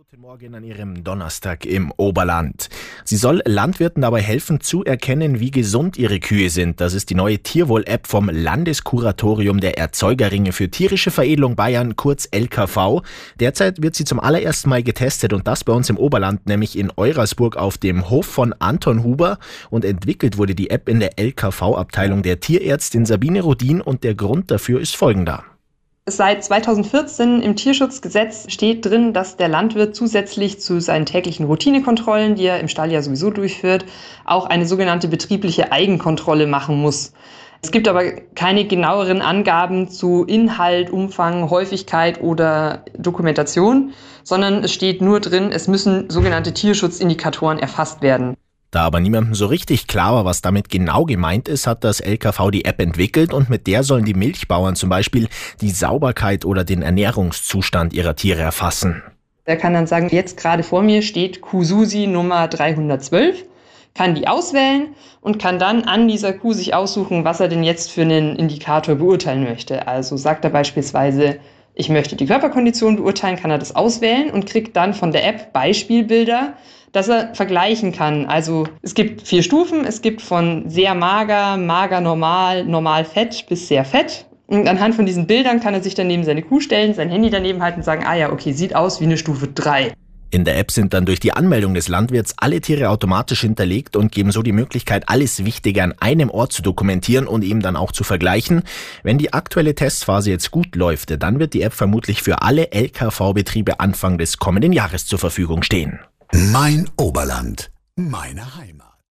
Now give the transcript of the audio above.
Guten Morgen an Ihrem Donnerstag im Oberland. Sie soll Landwirten dabei helfen zu erkennen, wie gesund ihre Kühe sind. Das ist die neue Tierwohl-App vom Landeskuratorium der Erzeugerringe für tierische Veredelung Bayern, kurz LKV. Derzeit wird sie zum allerersten Mal getestet und das bei uns im Oberland, nämlich in Eurasburg auf dem Hof von Anton Huber. Und entwickelt wurde die App in der LKV-Abteilung der Tierärztin Sabine Rudin und der Grund dafür ist folgender. Seit 2014 im Tierschutzgesetz steht drin, dass der Landwirt zusätzlich zu seinen täglichen Routinekontrollen, die er im Stall ja sowieso durchführt, auch eine sogenannte betriebliche Eigenkontrolle machen muss. Es gibt aber keine genaueren Angaben zu Inhalt, Umfang, Häufigkeit oder Dokumentation, sondern es steht nur drin, es müssen sogenannte Tierschutzindikatoren erfasst werden. Da aber niemandem so richtig klar war, was damit genau gemeint ist, hat das LKV die App entwickelt und mit der sollen die Milchbauern zum Beispiel die Sauberkeit oder den Ernährungszustand ihrer Tiere erfassen. Der kann dann sagen, jetzt gerade vor mir steht Kuh Susi Nummer 312, kann die auswählen und kann dann an dieser Kuh sich aussuchen, was er denn jetzt für einen Indikator beurteilen möchte. Also sagt er beispielsweise, ich möchte die Körperkondition beurteilen, kann er das auswählen und kriegt dann von der App Beispielbilder, dass er vergleichen kann. Also es gibt 4 Stufen, es gibt von sehr mager, mager normal, normal fett bis sehr fett. Und anhand von diesen Bildern kann er sich dann neben seine Kuh stellen, sein Handy daneben halten und sagen, ah ja, okay, sieht aus wie eine Stufe 3. In der App sind dann durch die Anmeldung des Landwirts alle Tiere automatisch hinterlegt und geben so die Möglichkeit, alles Wichtige an einem Ort zu dokumentieren und eben dann auch zu vergleichen. Wenn die aktuelle Testphase jetzt gut läuft, dann wird die App vermutlich für alle LKV-Betriebe Anfang des kommenden Jahres zur Verfügung stehen. Mein Oberland, meine Heimat.